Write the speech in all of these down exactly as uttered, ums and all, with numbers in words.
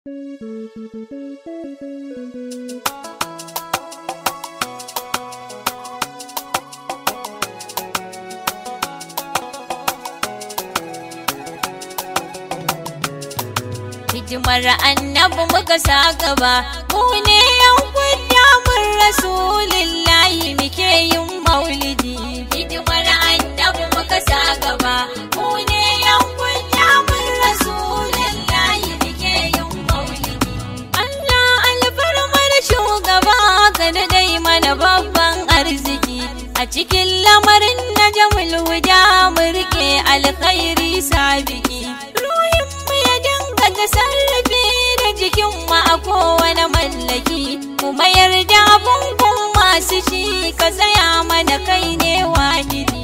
Hidimar annabi muka sa gaba, mu ne yan kunya mun rasulillahi muke yin maulidi. Hidimar annabi muka sa gaba, mu ne yan kunya mun rasulillahi muke yin maulidi. Allah alfarmar shugaba ka dai mana babban arziki, a cikin lamarin na jamul wuja mu rike alkhairi sabiki. Da sarrafe da jikinmu a kowane mallaki, mu mayar da abun masu shi, ka tsaya mana kai ne wahidi.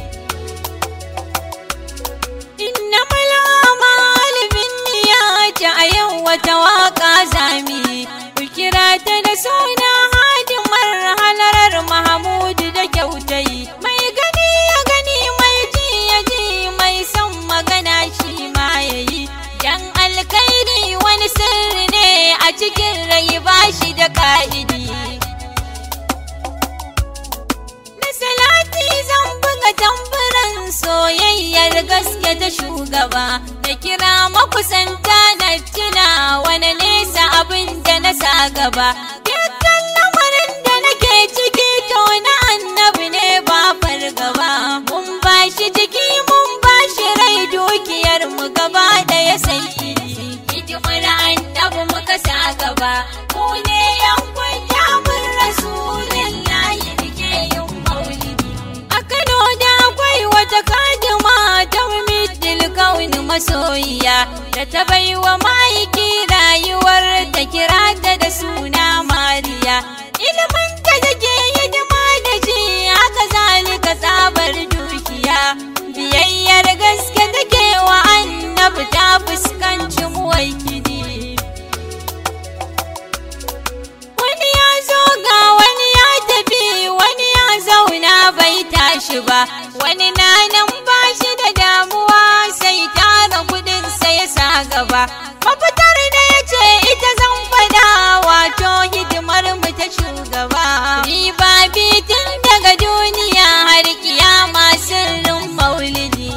Inna mal'amalu binniyati, a yau wata waka zami kira ta da suna hadimar halarar Mahmudu da kyautai. Mai gani ya gani, mai ji ya ji, mai son magana shi ma yayi. Dan alkairi wani sirri ne a cikin rai ba shi da ka'idi. Na salati zan buga tamburan soyayyar gaske ta shugaba, da kira makusanta na tuna wani nesa abin da na sa gaba. Dukkan lamarin da nake ciki to na annabi ne ba fargaba. Mun ba shi jiki mun ba shi rai, dukiyar mu gaba ɗaya sai hidimar annabi muka sa gaba, mu ne yan kunya mun rasulillahi muke yin maulidi. A Kano da akwai wata kadima ta midil kauni masoyiya, da ta baiwa ma'aiki rayuwar ta kira ta da suna Mariya. Ilimin ta take hidima da shi, haka zalika tsabar dukiya. Biyayyar gaske take wa annabi, ta fuskanci muwaikidi. Wani ya zo ga wani ya tafi, wani ya zauna bai tashi ba, wani na nan ba shi da damuwa, sai tara kudin sa ya sa gaba. Mafitar da ya ce ita zan fada, wato hidimar mu ta shugaba. Riba bitin daga duniya har kiyama sirrin maulidi.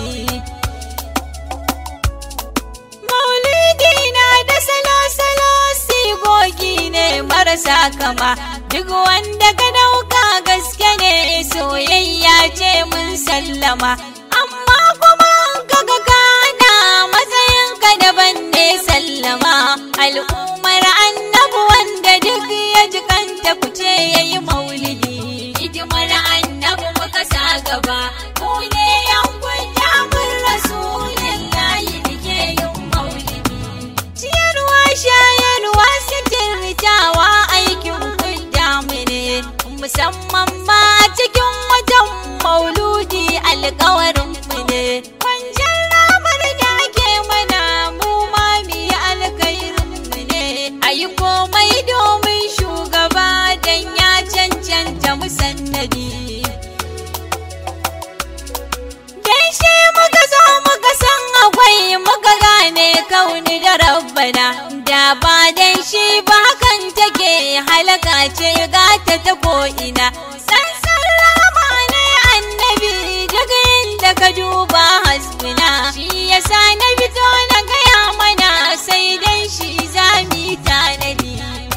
Maulidi na da salo-salo, sigogi ne marasa kama, duk wanda ka dauka gaske ne, soyayya ce mun sallama. Amma kuma kaga kana matsayin ka daban ne sallama. Al'ummar annabi wanda duk ya ji kanta kuce yayi maulidi. Hidimar annabi muka sa gaba, mu ne yan kunya mun rasulillahi muke yin maulidi. Ciyarwa shayarwa sitirtawa aikin kudda mu ne, musamman ma cikin watan mauludi alkawarin mu ne. Kwanjar ramar da ake mana, mu ma mu yi alkhairin mu ne. Ayi komai domin shugaba, dan ya cancanta musannadi. Dan shi muka zo muka san akwai, muka gane kauni da rabbana. Da ba dan shi ba hakan take, halaka ce gata ta ko'ina. Sansan rama ne annabi, daga inda ka duba hasbina. Shi yasa na fito na gaya mana, sai dan shi za mu yi tanadi.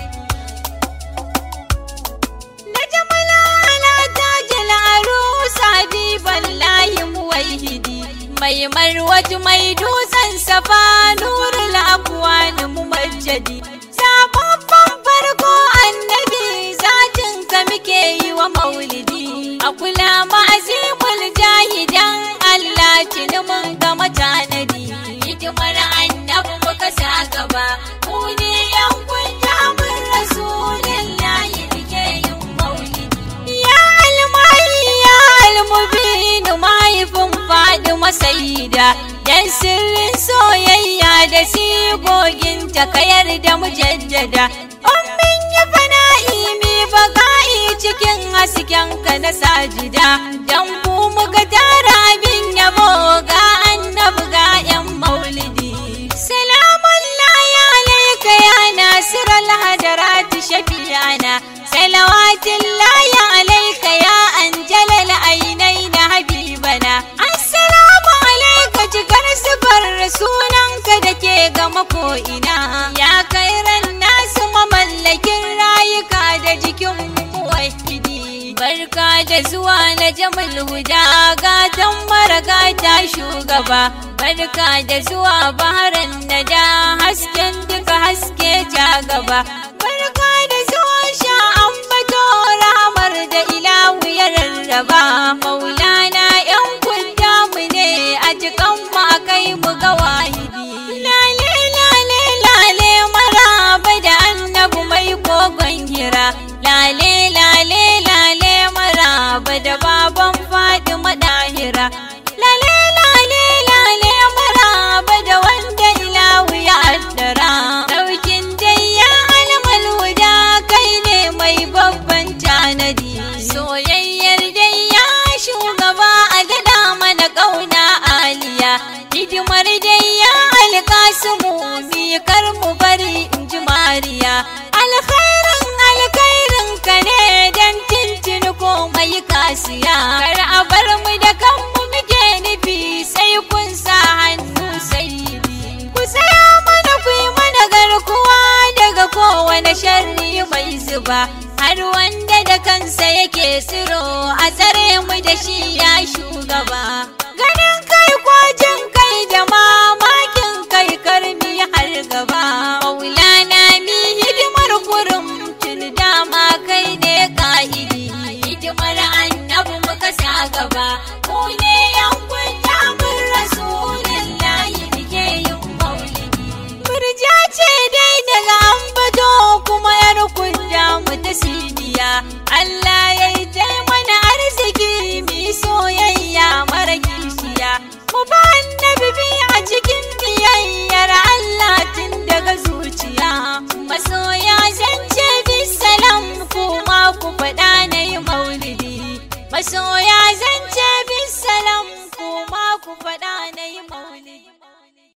Na jamala ala tajil arusa bi ballahi muwahidi, mai marwatu mai dutsen safa, nurul akwan mumajjadi. Sababban farko annabi, zatin ka muke yi wa maulidi. A kula ma'azimul jahidan, Allah tuni mun gama tanadi. Hidimar annabi muka sa gaba, mu ne yan kunya mun rasulillahi muke yin maulidi. Ya almai ya almubin, mahaifin Fadima Sayyida, dan sirrin soyayya da sigogin ta kayar da mujaddada. Ummin ya fana'i mi baka'i cikin hasken ka na sajida, dan ku muka tara bin yabo ga annabi ga yan maulidi. Salamun lahi alaika ko'ina, ya kai ran nasu mamallakin rayuka da jikin muwahidi. Barka da zuwa na Jamal Huda, gatan mara gata shugaba. Barka da zuwa baharan nada, hasken duka haske ja gaba. Barka da zuwa sha ambato, ramar da ilahu ya rarraba. Maulana yan kunta mu ne, a cikin mu akai mu ga wahidi. Lale lale lale maraba da annabu mai kogon hira. Lale lale lale maraba da baban Fatima Dahira. Lale lale lale maraba da wanda ilahu ya addara. Daukin dai ya almal huda, kai ne mai babban tanadi. Soyayyar dai ya shugaba, a daɗa mana ƙauna aliya. Hidimar dai ya alƙasimu, mikar mu bari in ji mariya. Alkhairin alkhairin ka ne, dan tintin komai kasiya. Kar a bar mu da kanmu muke nufi, sai kun sa hannu sayyidi. Ku saya mana ku yi mana garkuwa, daga kowane sharri mai zuba. Har wanda da kansa yake tsiro, a tsare mu da shi ya shugaba. Ganin kai kwaje